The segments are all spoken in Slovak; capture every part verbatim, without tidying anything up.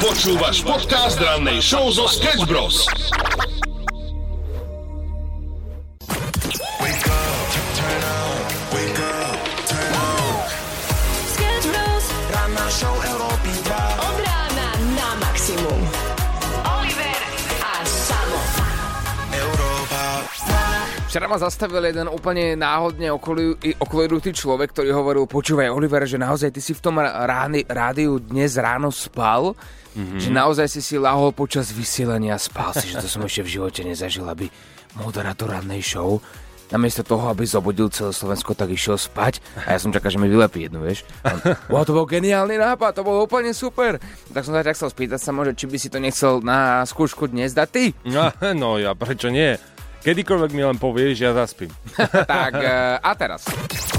Počúvaš podcast rannej show zo Sketch Bros. Sketch Bros. Ranná show Európy dva. Od rána na maximum. Oliver a Samo. Európa. Včera ma zastavil jeden úplne náhodne okolujúci človek, ktorý hovoril: počúvaj, Oliver, že naozaj ty si v tom rány, rádiu dnes ráno spal? Mm-hmm. Že naozaj si si lahol počas vysielania a spal si, že to som ešte v živote nezažil, aby moderátor rannej show namiesto toho, aby zobudil celé Slovensko, tak išiel spať. A ja som čakal, že mi vylepí jednu, vieš. Wow, to bol geniálny nápad, to bolo úplne super. Tak som sa tak chcel spýtať sa môže, či by si to nechcel na skúšku dnes dať ty? No, no ja prečo nie? Kedykoľvek mi len povieš, ja zaspím. Tak, a teraz.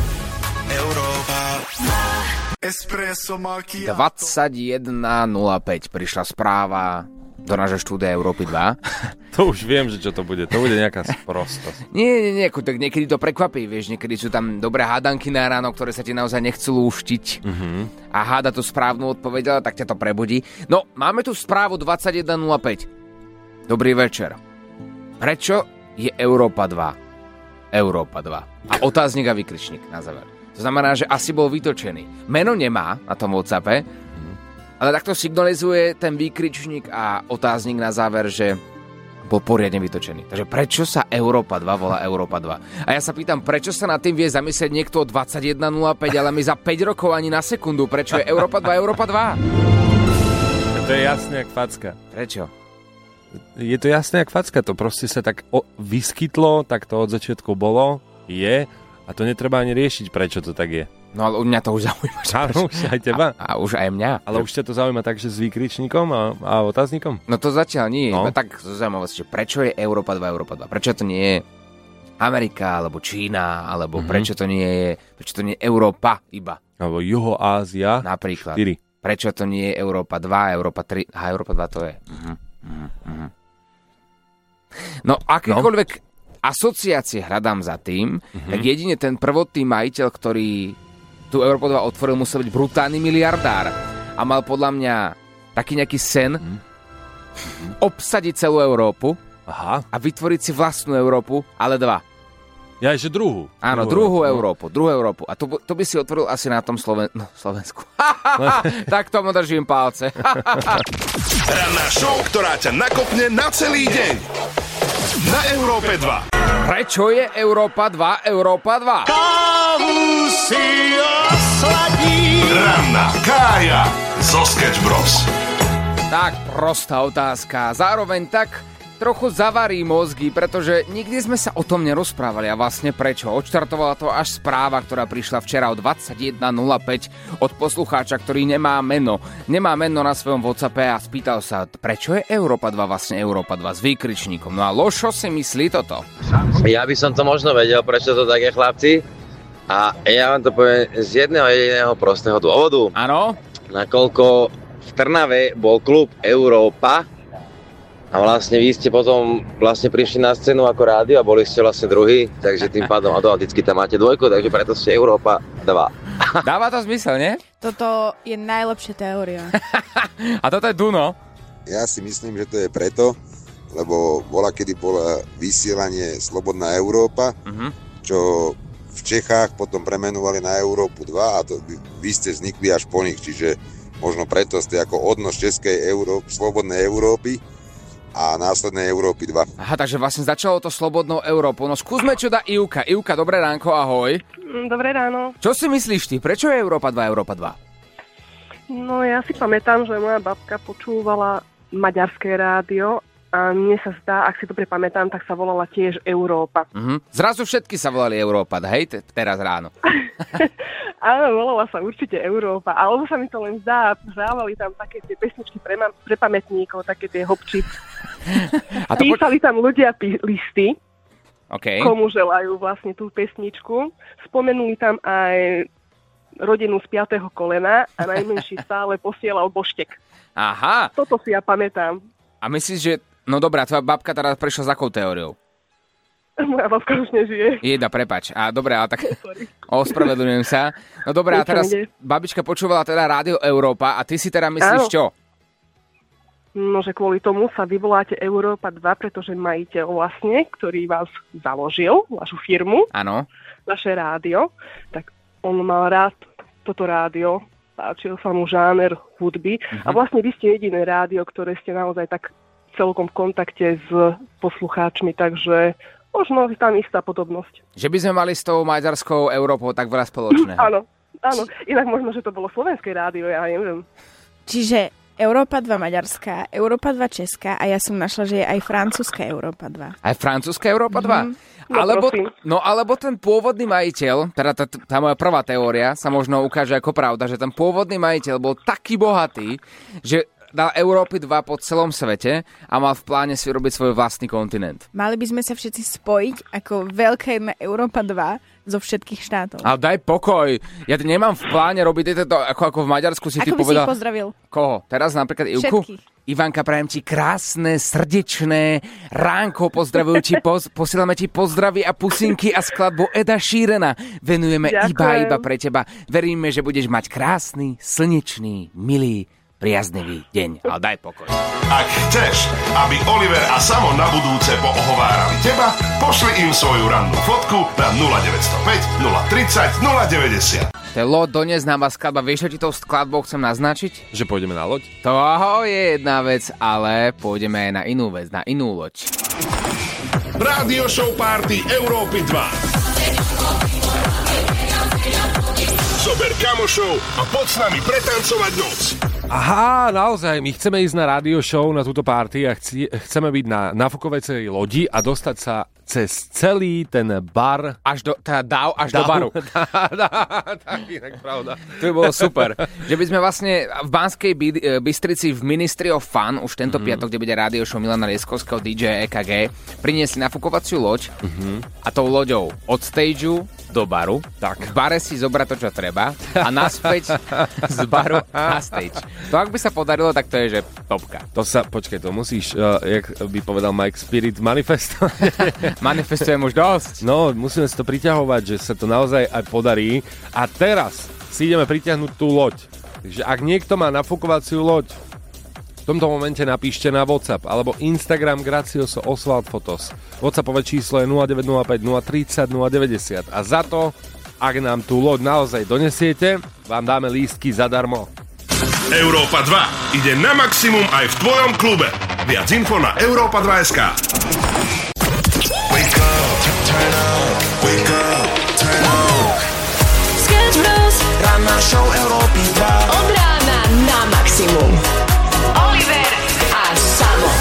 Európa. Espresso Macchiato. dvadsaťjeden nula päť prišla správa do nášho štúdia Európy dva. To už viem, že čo to bude. To bude nejaká sprostosť. Nie, nie, nie, tak niekedy to prekvapí, vieš, niekedy sú tam dobré hádanky na ráno, ktoré sa ti naozaj nechcú lúštiť. Uh-huh. A háda tú správnu odpoveď, tak ťa to prebudí. No, máme tu správu dvadsaťjeden nula päť. Dobrý večer. Prečo je Európa dva? Európa dva. A otáznik a vykričník na záver. To znamená, že asi bol vytočený. Meno nemá na tom WhatsAppe, ale takto signalizuje ten výkričník a otáznik na záver, že bol poriadne vytočený. Takže prečo sa Európa dva volá Európa dva? A ja sa pýtam, prečo sa nad tým vie zamyslieť niekto o dvadsaťjeden nula päť, ale my za päť rokov ani na sekundu. Prečo je Európa dva Európa dva? To je jasné jak facka. Prečo? Je to jasné jak facka. To proste sa tak o- vyskytlo, tak to od začiatku bolo, je a to netreba ani riešiť, prečo to tak je. No ale mňa to už zaujíma. Áno, už aj teba. A, a už aj mňa. Ale už ťa to zaujíma tak, že s výkričníkom a, a otáznikom? No to zatiaľ nie. No. Tak zaujímavosti, že prečo je Európa dva Európa dva? Prečo to nie je Amerika, alebo Čína, alebo mm-hmm. prečo to nie je, prečo to nie je Európa iba? Alebo Juhoázia. Napríklad. štyri. Prečo to nie je Európa dva, Európa tri? A Európa dva to je. Mhm. Mhm. No akékoľvek no. asociácie hľadám za tým, mm-hmm. tak jedine ten prvotný majiteľ, ktorý tú Európu dva otvoril, musel byť brutálny miliardár a mal podľa mňa taký nejaký sen mm-hmm. obsadiť celú Európu. Aha. A vytvoriť si vlastnú Európu, ale dva. Ja ešte druhú. Áno, druhú, druhú Európu, druhú Európu. A to, to by si otvoril asi na tom Sloven... no, Slovensku. Tak tomu držím palce. Ranná show, ktorá ťa nakopne na celý deň. Na Európe dva. Prečo je Európa dva Európa dva? Kávu si osladí. Ranná Kája zo Sketch Bros. Tak, prostá otázka. Zároveň tak trochu zavarí mozgy, pretože nikdy sme sa o tom nerozprávali a vlastne prečo. Odštartovala to až správa, ktorá prišla včera o dvadsaťjeden nula päť od poslucháča, ktorý nemá meno. Nemá meno na svojom WhatsAppe a spýtal sa, prečo je Európa dva vlastne Európa dva s výkričníkom. No a Lošo si myslí toto. Ja by som to možno vedel, prečo to tak je, chlapci. A ja vám to poviem z jedného jediného prostého dôvodu. Áno? Nakoľko v Trnave bol klub Európa a vlastne vy ste potom vlastne prišli na scénu ako rádio a boli ste vlastne druhý, takže tým pádom automaticky tam máte dvojku, takže preto ste Európa dva. Dáva to zmysel, nie? Toto je najlepšia teória. A toto je Duno. Ja si myslím, že to je preto, lebo bola, kedy bola vysielanie Slobodná Európa, uh-huh. čo v Čechách potom premenovali na Európu dva a to vy, vy ste vznikli až po nich, čiže možno preto ste ako odnos Českej Európy, Slobodnej Európy a následnej Európy dva. Aha, takže vlastne začalo to Slobodnou Európou. No skúsme, čo dá Ivka. Ivka, dobré ránko, ahoj. Dobré ráno. Čo si myslíš ty? Prečo je Európa dva Európa dva? No ja si pamätám, že moja babka počúvala maďarské rádio a mne sa zdá, ak si dobre pamätám, tak sa volala tiež Európa. Uh-huh. Zrazu všetky sa volali Európa, hej, t- teraz ráno. Áno, volala sa určite Európa, alebo sa mi to len zdá, hrávali tam také tie pesničky pre, ma- pre pamätníkov, také tie hopči. A to Písali po... tam ľudia pí- listy, okay. komu želajú vlastne tú pesničku. Spomenuli tam aj rodinu z piatého kolena a najmenší stále posielal boštek. Aha. Toto si ja pamätám. A myslíš, že... No dobrá, tvoja babka teda prešla s akou teóriou? Moja babka už nežije. Jeda, prepač. A dobré, ale tak... Ospravedlňujem sa. No dobré, a teraz babička počúvala teda Rádio Európa a ty si teda myslíš Áno. čo? No, že kvôli tomu sa vyvoláte Európa dva, pretože majiteľ vlastne, ktorý vás založil, vašu firmu, áno, naše rádio, tak on mal rád toto rádio, páčil sa mu žáner hudby uh-huh. a vlastne vy ste jediné rádio, ktoré ste naozaj tak celkom v kontakte s poslucháčmi, takže možno tam istá podobnosť. Že by sme mali s tou maďarskou Európou tak veľa spoločného. Áno, áno, inak možno, že to bolo slovenské rádio, ja neviem. Čiže Európa dva maďarská, Európa dva česká a ja som našla, že je aj francúzska Európa dva. Aj francúzska Európa dva? Mm-hmm. No, alebo, prosím. no alebo ten pôvodný majiteľ, teda tá, tá moja prvá teória sa možno ukáže ako pravda, že ten pôvodný majiteľ bol taký bohatý, že dal Európy dva po celom svete a mal v pláne si robiť svoj vlastný kontinent. Mali by sme sa všetci spojiť ako veľká jedna Európa dva zo všetkých štátov. Ale daj pokoj. Ja nemám v pláne robiť to ako, ako v Maďarsku si ako ty by povedal. Ako by si ich pozdravil? Koho? Teraz napríklad Ivku? Všetkých. Ivanka, prajem ti krásne, srdečné ránko, pozdravujú ti, poz, posielame ti pozdravy a pusinky a skladbu Eda Sheerana venujeme Ďakujem. iba, iba pre teba. Veríme, že budeš mať krásny, slnečný, milý, priaznivý deň. Ale daj pokoj. Ak chceš, aby Oliver a Samo na budúce poohovárali teba, pošli im svoju rannú fotku na nula deväť nula päť, nula tridsať, nula deväťdesiat. To je Lo, doneznáma skladba. Vieš, čo ti tou skladbou chcem naznačiť? Že pôjdeme na loď? To je jedna vec, ale pôjdeme aj na inú vec, na inú loď. Rádio show party Európy dva. Zober kamošov a poď s nami pretancovať noc. Aha, naozaj, my chceme ísť na rádio show, na túto party a chci, chceme byť na nafukovacej lodi a dostať sa cez celý ten bar. Až do, teda dáv, až dáv. do baru. Tak inak pravda. To by bolo super. Že by sme vlastne v Banskej By- Bystrici v Ministry of Fun, už tento mm-hmm. piatok, kde bude rádio show Milana Lieskovského dý džej é ká gé, priniesli nafukovaciu loď mm-hmm. a tou loďou od stageu do baru. Tak. V bare si zobrať to, čo treba a naspäť z baru na stage. To ak by sa podarilo, tak to je, že topka. To sa, počkaj, to musíš, uh, jak by povedal Mike Spirit, manifestovať. Manifestujem už dosť. No, musíme si to priťahovať, že sa to naozaj aj podarí. A teraz si ideme pritiahnuť tú loď. Takže ak niekto má nafukovaciu loď, v tomto momente napíšte na WhatsApp alebo Instagram Gracioso Oswald Fotos. WhatsAppové číslo je nula deväť nula päť, nula tridsať, nula deväťdesiat. A za to, ak nám tú loď naozaj donesiete, vám dáme lístky zadarmo. Európa dva ide na maximum aj v tvojom klube. Viac info na Európa dva bodka es ká. Wake up, turn up, wake up, turn up. Sketch Bros, ranná show Európy dva. Od rána na maximum. Oliver a Samo.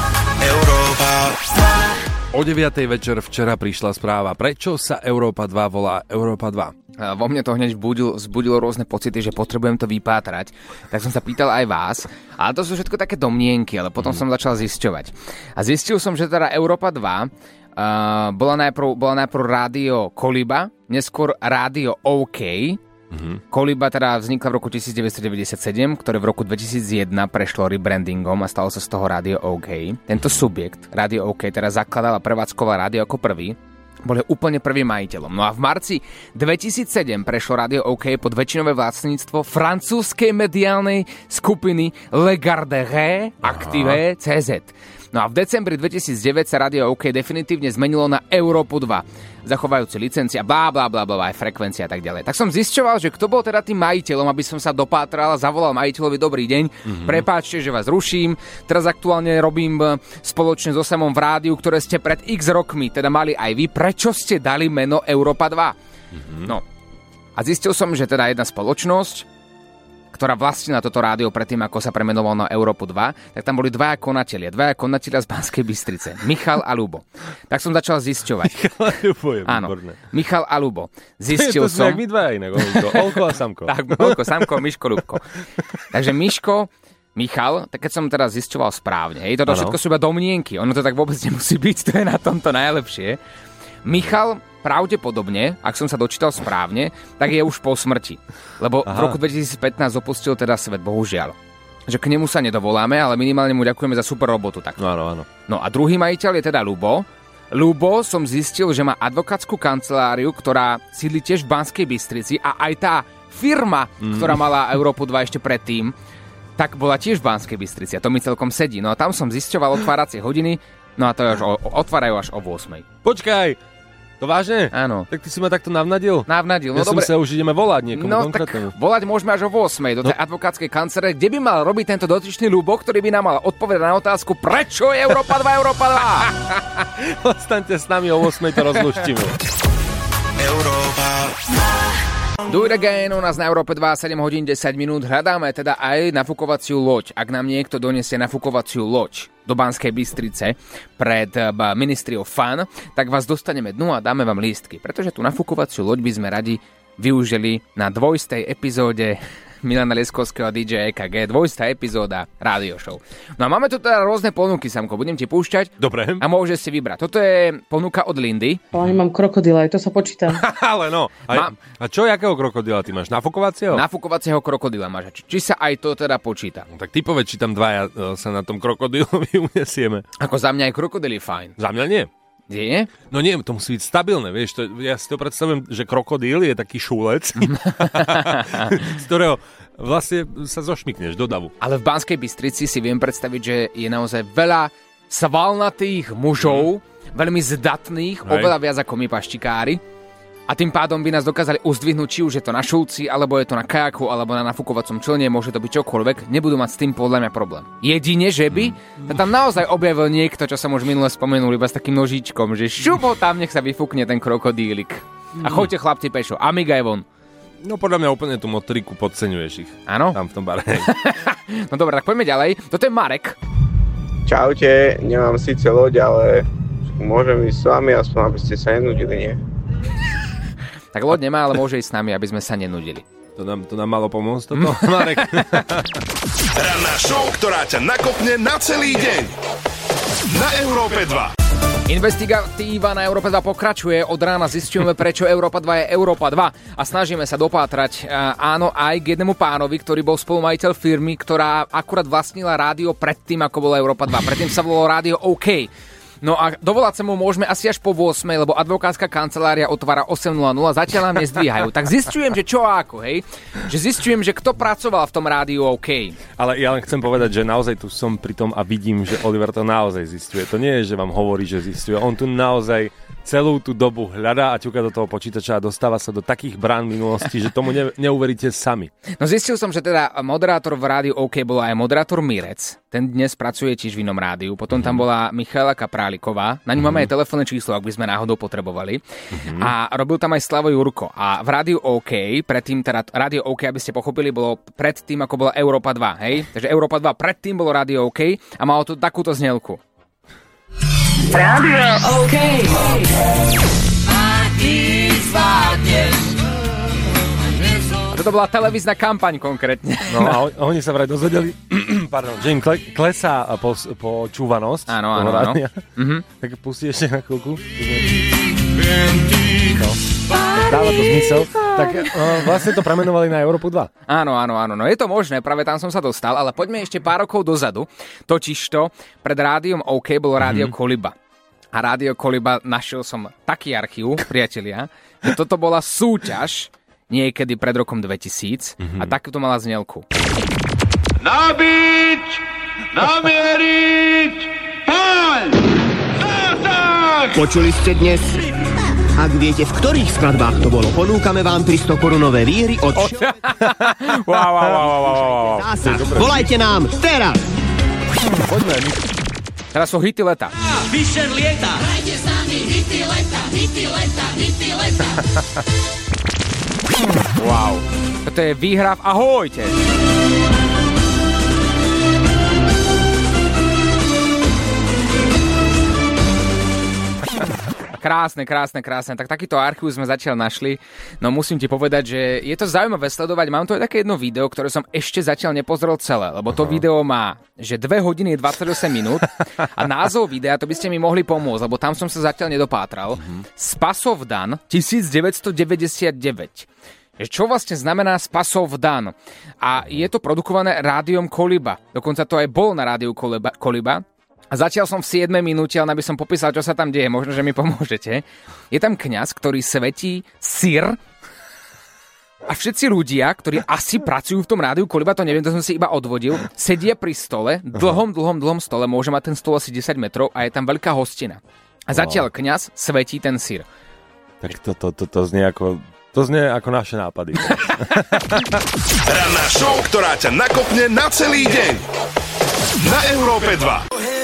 Európa dva. O deviatej večer včera prišla správa, prečo sa Európa dva volá Európa dva. Vo mne to hneď budil, zbudilo rôzne pocity, že potrebujem to vypátrať. Tak som sa pýtal aj vás. Ale to sú všetko také domnienky, ale potom mm. som začal zisťovať. A zistil som, že teda Európa dva uh, bola, najprv, bola najprv rádio Koliba, neskôr rádio OK. Mm-hmm. Koliba teda vznikla v roku devätnásťstodeväťdesiatsedem, ktoré v roku dvetisícjeden prešlo rebrandingom a stalo sa z toho rádio OK. Tento subjekt, rádio OK, teda zakladal a prevádzkoval rádio ako prvý. Bol úplne prvým majiteľom. No a v marci dvetisícsedem prešlo rádio OK pod väčšinové vlastníctvo francúzskej mediálnej skupiny Le Gardere Active cé zet. No a v decembri dvetisícdeväť sa rádio OK definitívne zmenilo na Európu dva, zachovajúci licencia, blá, blá, blá, blá, aj frekvencia a tak ďalej. Tak som zisťoval, že kto bol teda tým majiteľom, aby som sa dopátral a zavolal majiteľovi dobrý deň. Mm-hmm. Prepáčte, že vás ruším. Teraz aktuálne robím spoločne so Samom v rádiu, ktoré ste pred x rokmi teda mali aj vy. Prečo ste dali meno Európa dva? Mm-hmm. No. A zistil som, že teda jedna spoločnosť, ktorá vlastnila toto rádio predtým, ako sa premenovalo na Európu dva, tak tam boli dvaja konatelia, dvaja konatelia z Banskej Bystrice, Michal a Ľubo. Tak som začal zisťovať. Michal a Ľubo je Áno, výborné. Michal a Ľubo. Zistil to som... To sú my dvaja inak, Olko. Olko a Samko. Tak, Olko, Samko, Miško, Ľubko. Takže Miško, Michal, tak keď som teraz zisťoval správne, hej, toto ano. Všetko sú iba domnienky, ono to tak vôbec nemusí byť, to je na tomto najlepšie. Michal pravdepodobne, ak som sa dočítal správne, tak je už po smrti. Lebo Aha. v roku dvetisícpätnásť opustil teda svet, bohužiaľ. Že k nemu sa nedovoláme, ale minimálne mu ďakujeme za super robotu. Tak. No, áno, áno. No a druhý majiteľ je teda Ľubo. Ľubo som zistil, že má advokátsku kanceláriu, ktorá sídli tiež v Banskej Bystrici a aj tá firma, mm. ktorá mala Európu dva ešte predtým, tak bola tiež v Banskej Bystrici a to mi celkom sedí. No a tam som zisťoval otváracie hodiny, no a to je až o, otvárajú až o ôsmej. Počkaj! To vážne? Áno. Tak ty si ma takto navnadil? Navnadil, no ja dobre. Ja som sa už ideme volať niekomu no, konkrétnemu. Tak volať môžeme až o ôsmej do tej no. advokátskej kancelárie, kde by mal robiť tento dotyčný Ľubo, ktorý by nám mal odpovedať na otázku, prečo je Európa dva, Európa dva? Ostaňte s nami, o ôsmej to rozluštíme. Európa. Do it again, u nás na Európe dva, sedem hodín desať minút. Hľadáme teda aj nafukovaciu loď. Ak nám niekto donesie nafukovaciu loď do Banskej Bystrice pred Ministry of Fun, tak vás dostaneme dnu a dáme vám lístky. Pretože tú nafukovaciu loď by sme radi využili na dvojstej epizóde Milana Lieskovského a dý džej é ká gé, dvojstá epizóda rádio show. No a máme tu teda rôzne ponuky, Samko, budem ti púšťať. Dobre. A môžeš si vybrať. Toto je ponuka od Lindy. Ale mám krokodila, aj to sa počíta. Ale no. A, a čo, jakého krokodila ty máš? Nafukovacieho? Nafukovacieho krokodila máš. Či, či sa aj to teda počíta? No, tak ty povedz, či tam dvaja sa na tom krokodilovi unesieme. Ako za mňa aj krokodil je fajn. Za mňa nie. Nie? No nie, to musí byť stabilné, vieš, to, ja si to predstavujem, že krokodíl je taký šúlec, z ktorého vlastne sa zošmikneš do davu. Ale v Banskej Bystrici si viem predstaviť, že je naozaj veľa svalnatých mužov, mm. veľmi zdatných, Hej. oveľa viac ako my paštikári. A tým pádom by nás dokázali uzdvihnúť, či už je to na šulci, alebo je to na kajaku, alebo na nafukovacom člne, môže to byť čokoľvek, nebudú mať s tým podľa mňa problém. Jedine, že by sa tam naozaj objavil niekto, čo som už minule spomenul, iba s takým nožičkom, že šupo tam, nech sa vyfúkne ten krokodílik. A choďte chlapci pešo, Amiga je von. No podľa mňa úplne tú motoriku podceňuješ ich. Áno? Tam v tom bare. No dobré, tak poďme ďalej. Toto je Marek. Čaute, nemám síce loď, ale môžem ísť s vami, aspoň aby ste sa nenudili, nie? Tak loď nemá, ale môže ísť s nami, aby sme sa nenudili. To nám, to nám malo pomôcť, toto, Marek. Ranná show, ktorá ťa nakopne na celý deň. Na Európe dva. Investigatíva na Európe dva pokračuje. Od rána zisťujeme, prečo Európa dva je Európa dva a snažíme sa dopátrať áno aj k jednému pánovi, ktorý bol spolumajiteľ firmy, ktorá akurát vlastnila rádio predtým, ako bola Európa dva. Predtým sa volalo rádio OK. No a dovolať sa mu môžeme asi až po ôsmej, lebo advokátska kancelária otvára osem nula nula, zatiaľ nám nezdvíhajú. Tak zisťujem, že čo a ako, hej? Že zisťujem, že kto pracoval v tom rádiu OK. Ale ja len chcem povedať, že naozaj tu som pri tom a vidím, že Oliver to naozaj zisťuje. To nie je, že vám hovorí, že zisťuje. On tu naozaj celú tú dobu hľadá a ťuka do toho počítača a dostáva sa do takých brán minulosti, že tomu ne, neuveríte sami. No zistil som, že teda moderátor v rádiu OK bol aj moderátor Mirec. Ten dnes pracuje tiež v inom rádiu. Potom tam bola Michaela Kapráliková. Na ňu mm-hmm. máme aj telefónne číslo, ak by sme náhodou potrebovali. Mm-hmm. A robil tam aj Slavo Jurko. A v rádiu OK, predtým teda rádio OK, aby ste pochopili, bolo predtým, ako bola Európa dva, hej? Takže Európa dva predtým bolo rádio OK a malo tu takúto znelku. Rádio OK. A ty zvládneš. A toto bola televízna kampaň konkrétne. No a oni sa vraj dozvedeli, pardon, že im kle, klesá počúvanosť. Áno, áno, áno. Mm-hmm. Tak pustí ešte na chvíľku. No. Dáva to zmysel. Tak uh, vlastne to premenovali na Európu dva. Áno, áno, áno. No je to možné, práve tam som sa dostal, ale poďme ešte pár rokov dozadu. Totižto pred rádiom OK bolo rádio mm-hmm. Koliba. A rádio Koliba našiel som taký archív, priatelia, že toto bola súťaž niekedy pred rokom dvetisíc mm-hmm. a takúto mala znelku. Nabiť! Namieriť! Páľ! Zásah! Počuli ste dnes? Ak viete, v ktorých skladbách to bolo, ponúkame vám tristo-korunové výhry od... wow, wow, wow, wow, wow. Zásah. Volajte nám teraz! Poďme. Teraz sú hity leta. Fischer lieta! Hrajte s nami hity leta, hity leta, hity leta. Wow. Toto je výhra v Ahojte. Krásne, krásne, krásne. Tak takýto archív sme zatiaľ našli. No musím ti povedať, že je to zaujímavé sledovať. Mám tu aj také jedno video, ktoré som ešte zatiaľ nepozrel celé, lebo to Aha. video má, že dve hodiny dvadsaťosem minút a názov videa, to by ste mi mohli pomôcť, lebo tam som sa zatiaľ nedopátral. Uh-huh. Spasovdan devätnásťstodeväťdesiatdeväť. Čo vlastne znamená Spasovdan? A je to produkované rádiom Koliba. Dokonca to aj bol na rádiu Koliba. Koliba. A zatiaľ som v siedmej minúte, ale aby som popísal, čo sa tam deje, možno, že mi pomôžete. Je tam kňaz, ktorý svetí syr A všetci ľudia, ktorí asi pracujú v tom rádiu Koliba, to neviem, to som si iba odvodil, sedia pri stole, dlhom, dlhom, dlhom stole, môže mať ten stôl asi desať metrov a je tam veľká hostina. A zatiaľ kňaz svetí ten syr. Tak to, to, to, to znie ako... To znie ako naše nápady. Ranná show, ktorá ťa nakopne na celý deň. Na Európe dva.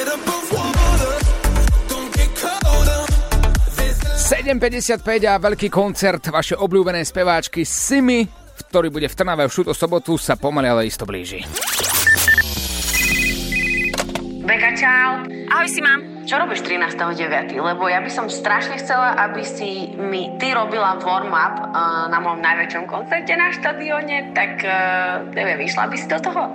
sedem päťdesiatpäť a veľký koncert vaše obľúbené speváčky Simi, ktorý bude v Trnave v túto sobotu, sa pomaly ale isto blíži. Beka, čau. Ahoj, Sima. Čo robíš trinásteho deviateho Lebo ja by som strašne chcela, aby si mi ty robila warm-up uh, na mojom najväčšom koncerte na štadióne, tak uh, neviem, vyšla by si do toho?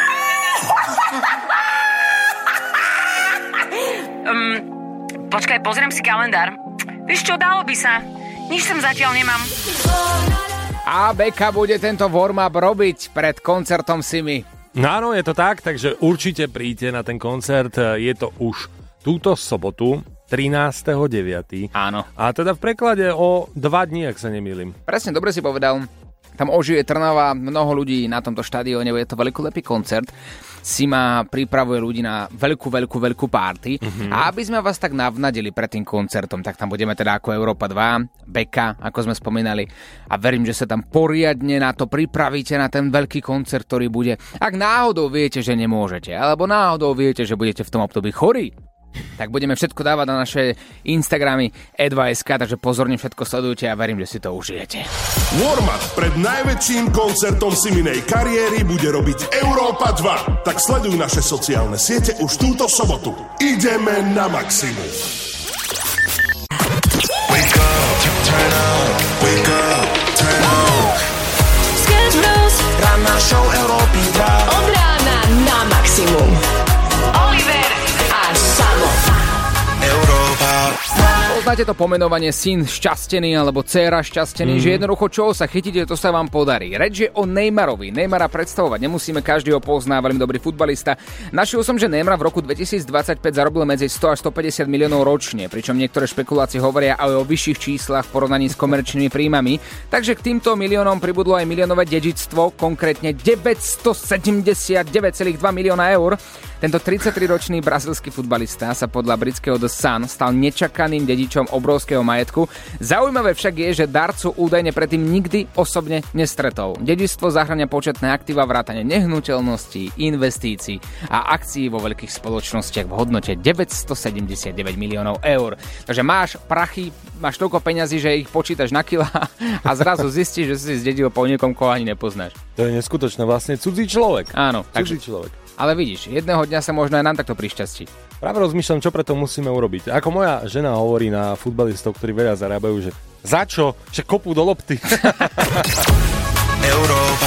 um, počkaj, pozriem si kalendár. Vieš čo, dalo by sa. Nič sem zatiaľ nemám. A Beka bude tento warm-up robiť pred koncertom Simi. No áno, je to tak, takže určite príďte na ten koncert. Je to už túto sobotu, trinásteho deviateho Áno. A teda v preklade o dva dní, ak sa nemýlim. Presne, dobre si povedal. Tam ožije Trnava, mnoho ľudí na tomto štadióne, je to veľkolepý koncert. Sima pripravuje ľudí na veľkú, veľkú, veľkú party. Mm-hmm. A aby sme vás tak navnadili pred tým koncertom, tak tam budeme teda ako Európa dva, Beka, ako sme spomínali. A verím, že sa tam poriadne na to pripravíte, na ten veľký koncert, ktorý bude. Ak náhodou viete, že nemôžete, alebo náhodou viete, že budete v tom období chorí, tak budeme všetko dávať na naše Instagramy e dva bodka es ká, takže pozorne všetko sledujte a verím, že si to užijete. Warm-up pred najväčším koncertom Siminej kariéry bude robiť Európa dva. Tak sleduj naše sociálne siete už túto sobotu. Ideme na maximum. Wake up, turn up, wake up, turn up. Sketch Bros. Ranná show Európy dva. Od rána na maximum. Oliver a Samo. Európa. Poznáte to pomenovanie syn šťastený alebo dcéra šťastený, mm. že jednoducho čo sa chytíte, to sa vám podarí. Reč je o Neymarovi. Neymara predstavovať nemusíme, každý ho pozná, veľmi dobrý futbalista. Našiel som, že Neymar v roku dvetisícdvadsaťpäť zarobil medzi sto až stopäťdesiat miliónov ročne, pričom niektoré špekulácie hovoria aj o vyšších číslach v porovnaní s komerčnými príjmami. Takže k týmto miliónom pribudlo aj miliónové dedičstvo, konkrétne deväťstosedemdesiatdeväť celá dva milióna eur. Tento tridsaťtriročný brazílsky futbalista sa podľa britského The Sun stal nečakaným dedičom obrovského majetku. Zaujímavé však je, že darcu údajne predtým nikdy osobne nestretol. Dedičstvo zahŕňa početné aktíva vrátane nehnuteľností, investícií a akcií vo veľkých spoločnostiach v hodnote deväťstosedemdesiatdeväť miliónov eur. Takže máš prachy, máš toľko peňazí, že ich počítaš na kilá a zrazu zistíš, že si zdedil po niekom, koho ani nepoznáš. To je neskutočné, vlastne cudzí človek. Áno. Cudzí takže... človek. Ale vidíš, jedného dňa sa možno aj nám takto prišťastí. Práve rozmýšľam, čo preto musíme urobiť. Ako moja žena hovorí na futbalistov, ktorí veľa zarábajú, že za čo? Že kopú do lopty. Európa.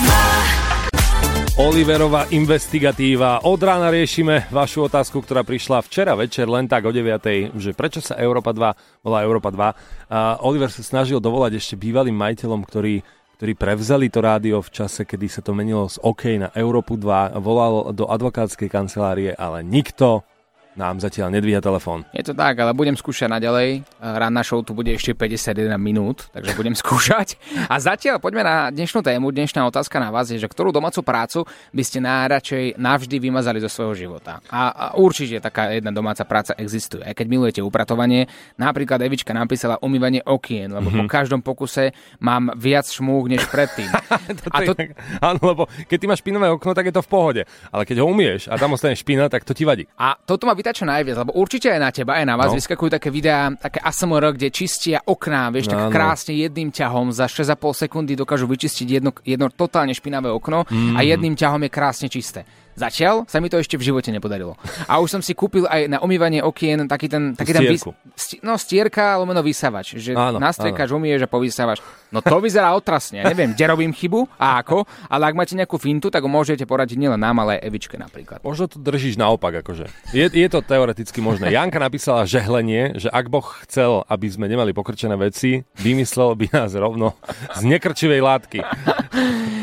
Oliverová investigatíva. Od rána riešime vašu otázku, ktorá prišla včera večer, len tak o deviatej, že prečo sa Európa dva volá Európa dva. A Oliver sa snažil dovolať ešte bývalým majiteľom, ktorí ktorí prevzali to rádio v čase, kedy sa to menilo z OK na Európu dva, volal do advokátskej kancelárie, ale nikto nám zatiaľ nedvíha telefón. Je to tak, ale budem skúšať naďalej. Ranná show tu bude ešte päťdesiatjeden minút, takže budem skúšať. A zatiaľ poďme na dnešnú tému. Dnešná otázka na vás je, že ktorú domácu prácu by ste najradšej navždy vymazali zo svojho života. A, a určite taká jedna domáca práca existuje. Aj keď milujete upratovanie, napríklad Evička napísala umývanie okien, lebo mm-hmm. po každom pokuse mám viac šmúch než predtým. a to... je, áno, lebo keď ty máš špinavé okno, tak je to v pohode. Ale keď ho umieš a tam ostane špina, tak to ti vadí. A toto ma vytača najviac, lebo určite aj na teba, aj na vás no. vyskakujú také videá, také á es em er, kde čistia okná, vieš, tak no, krásne jedným ťahom za šesť a pol sekundy dokážu vyčistiť jedno, jedno totálne špinavé okno mm. a jedným ťahom je krásne čisté. Zatiaľ sa mi to ešte v živote nepodarilo. A už som si kúpil aj na umývanie okien taký ten... Taký ten vys- sti- no stierka, lomeno vysávač. Že áno, nastriekaš, umieš a povysávaš. No to vyzerá otrasne. Ja neviem, kde robím chybu a ako, ale ak máte nejakú fintu, tak ho môžete poradiť nielen nám, ale aj Evičke napríklad. Možno to držíš naopak, akože. Je, je to teoreticky možné. Janka napísala žehlenie, že ak Boh chcel, aby sme nemali pokrčené veci, vymyslel by nás rovno z nekrčivej látky.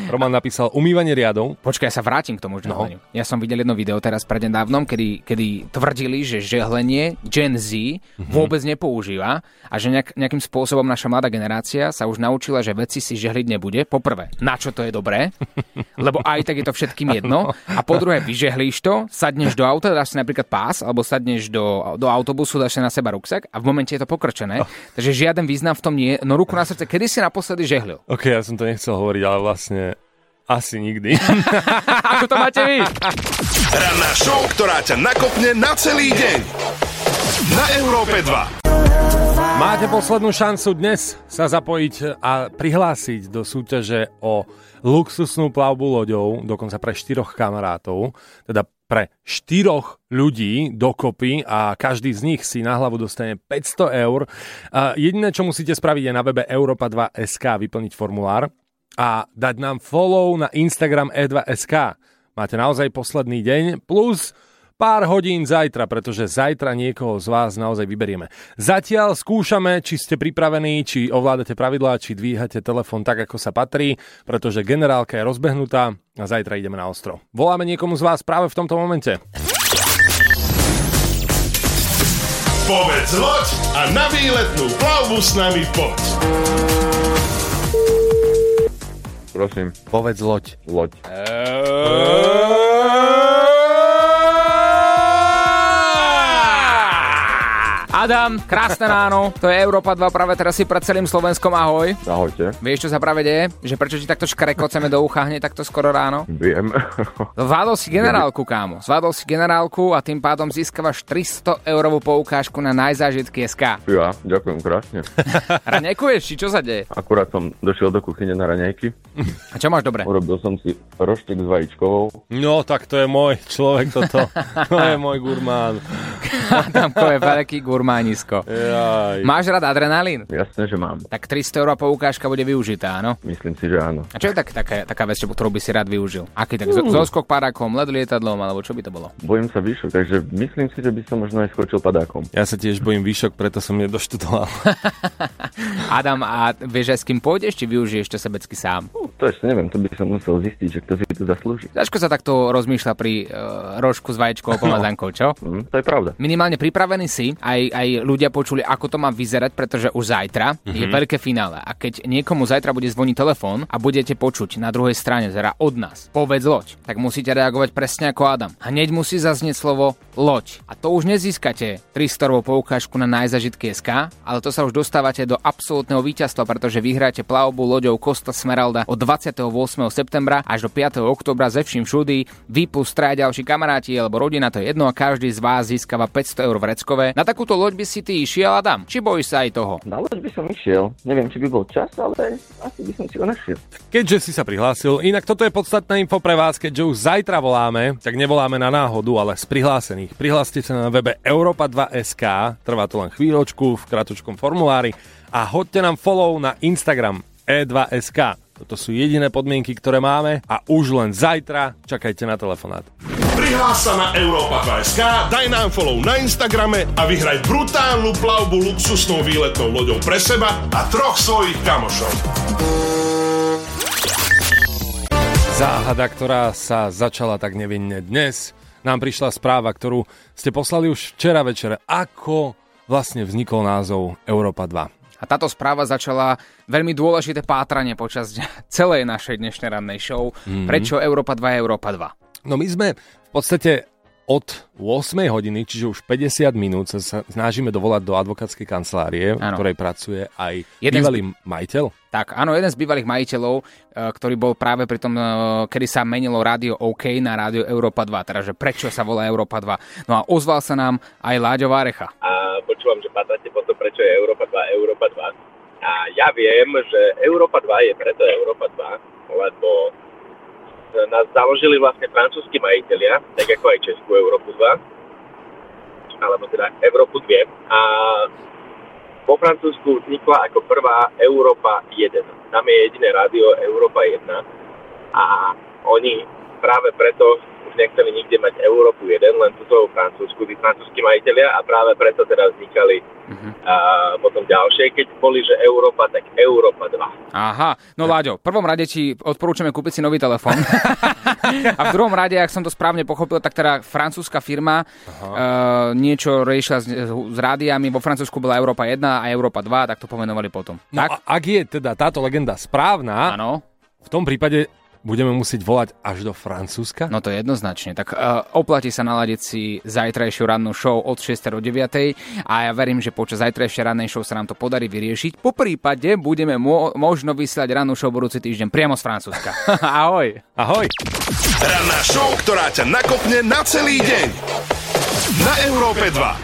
Roman napísal umývanie riadov. Počkaj, ja sa vrátim k tomu žehleniu. No. Ja som videl jedno video teraz prednedávnom, kedy, kedy tvrdili, že žehlenie Gen Z mm-hmm. vôbec nepoužíva a že nejak, nejakým spôsobom naša mladá generácia sa už naučila, že veci si žehliť nebude. Poprvé, na čo to je dobré, lebo aj tak je to všetkým jedno. A po druhé, vyžehlíš to, sadneš do auta, dáš si napríklad pás, alebo sadneš do, do autobusu, dáš si na seba ruksak a v momente je to pokrčené. Oh. Takže žiaden význam v tom nie je. No ruku na srdce, kedy si naposledy žehlil? OK, ja som to nechcel hovoriť, ale vlastne asi nikdy. Ako to máte vy? Ranná show, ktorá ťa nakopne na celý deň. Na Európe dva. Máte poslednú šancu dnes sa zapojiť a prihlásiť do súťaže o luxusnú plavbu loďou, dokonca pre štyroch kamarátov, teda pre štyroch ľudí dokopy a každý z nich si na hlavu dostane päťsto eur. A jediné, čo musíte spraviť, je na webe Europa dva bodka es ká vyplniť formulár a dať nám follow na Instagram e dva bodka es ká. Máte naozaj posledný deň plus pár hodín zajtra, pretože zajtra niekoho z vás naozaj vyberieme. Zatiaľ skúšame, či ste pripravení, či ovládate pravidlá, či dvíhate telefón tak, ako sa patrí, pretože generálka je rozbehnutá a zajtra ideme na ostrov. Voláme niekomu z vás práve v tomto momente. Povedz loď a na výletnú plavbu s nami poď. Prosím. Povedz loď. Loď. Adam, krásne ráno, to je Európa dva práve teraz si pred celým Slovenskom, ahoj. Ahojte. Vieš, čo sa práve deje? Že prečo ti takto škrekoceme do ucha hneď takto skoro ráno? Viem. Zvládol si generálku, kámo. Zvládol si generálku a tým pádom získavaš tristo eurovú poukážku na najzážitky bodka es ká. Ja, ďakujem krásne. Raňajkuješ, či čo sa deje? Akurát som došiel do kuchyne na raňajky. A čo máš dobre? Urobil som si roštek s vajíčkovou. No, tak to je môj človek toto. To je môj gurmán. Adamko je veľký gurmánisko. Jaj. Máš rád adrenalín? Jasné, že mám. Tak tristo eur poukážka bude využitá, áno? Myslím si, že áno. A čo je tak, taká, taká vec, ktorú by si rád využil? Aký tak? Uh. Zoskok padákom, let lietadlom, alebo čo by to bolo? Bojím sa výšok, takže myslím si, že by som možno aj skočil padákom. Ja sa tiež bojím výšok, preto som nedoštudoval. Adam, a vieš aj s kým pôjdeš, či využiješ to sebecky sám? Uh, to ešte neviem, to by som musel zistiť, že kto si tu zaslúži. Ťažko sa takto rozmýšľa pri uh, rožku s vajíčkou pomazánkou, čo? Mm, to je pravda. Minimálne pripravený si, aj, aj ľudia počuli, ako to má vyzerať, pretože už zajtra mm-hmm. je veľké finále. A keď niekomu zajtra bude zvoniť telefón a budete počuť na druhej strane, teda od nás, povedz loď, tak musíte reagovať presne ako Adam. Hneď musí zaznieť slovo loď. A to už nezískate tristo eurovú poukážku na najzážitky bodka es ká, ale to sa už dostávate do absolútneho víťazstva, pretože vyhráte plavbu loďou Costa Smeralda od dvadsiateho ôsmeho septembra až do piateho októbra ze vším všudy. Vy plus traja ďalší kamaráti alebo rodina, to je jedno, a každý z vás získava päťsto eur vreckové. Na takúto loď by si ty išiel, Adam? Či bojíš sa aj toho? Na loď by som išiel. Neviem, či by bol čas, ale asi by som si ho našiel. Keďže si sa prihlásil, inak toto je podstatná info pre vás, keďže už zajtra voláme, tak nevoláme na náhodu, ale z prihlásených. Prihláste sa na webe Europa dva bodka es ká, trvá to len chvíľočku v kratučkom formulári a hoďte nám follow na Instagram e dva bodka es ká. Toto sú jediné podmienky, ktoré máme a už len zajtra čakajte na telefonát. Prihlás sa na Europa dva bodka es ká, daj nám follow na Instagrame a vyhraj brutálnu plavbu luxusnou výletnou loďou pre seba a troch svojich kamošov. Záhada, ktorá sa začala tak nevinne dnes, nám prišla správa, ktorú ste poslali už včera večer. Ako vlastne vznikol názov Európa dva? A táto správa začala veľmi dôležité pátranie počas celej našej dnešnej rannej show. Mm-hmm. Prečo Európa dva je Európa dva? No my sme v podstate od ôsmej hodiny, čiže už päťdesiat minút sa snažíme dovolať do advokátskej kancelárie, v ktorej pracuje aj jeden bývalý z... majiteľ. Tak, áno, jeden z bývalých majiteľov, ktorý bol práve pri tom, kedy sa menilo rádio OK na rádio Európa dva, teda že prečo sa volá Európa dva. No a ozval sa nám aj Láďo Várecha. A počúvam, že pátrate po to, prečo je Európa dva Európa dva. A ja viem, že Európa dva je preto Európa dva, lebo nás založili vlastne francúzski majitelia, tak ako aj Českú Európu dva, alebo teda Európu dva. A po Francúzsku vznikla ako prvá Európa jeden. Tam je jediné rádio Európa jeden. A oni práve preto už nechceli nikde mať Európu jeden, len tú svoju Francúzsku, tí francúzski majitelia a práve preto teraz vznikali uh-huh. a potom ďalšie, keď boli, že Európa, tak Európa dva. Aha, no Láďo, v prvom rade ti odporúčame kúpiť si nový telefón. A v druhom rade, ak som to správne pochopil, tak teda francúzska firma uh, niečo riešila s, s rádiami, vo Francúzsku bola Európa jedna a Európa dva, tak to pomenovali potom. No tak? A ak je teda táto legenda správna, áno. V tom prípade budeme musieť volať až do Francúzska? No to jednoznačne. Tak uh, oplatí sa naladiť si zajtrajšiu rannú show od šiestej do deviatej a ja verím, že počas zajtrajšej rannej show sa nám to podarí vyriešiť. Po prípade budeme mo- možno vysielať rannú show budúci týždeň priamo z Francúzska. Ahoj. Ahoj. Ranná show, ktorá ťa nakopne na celý deň. Na Európe dva.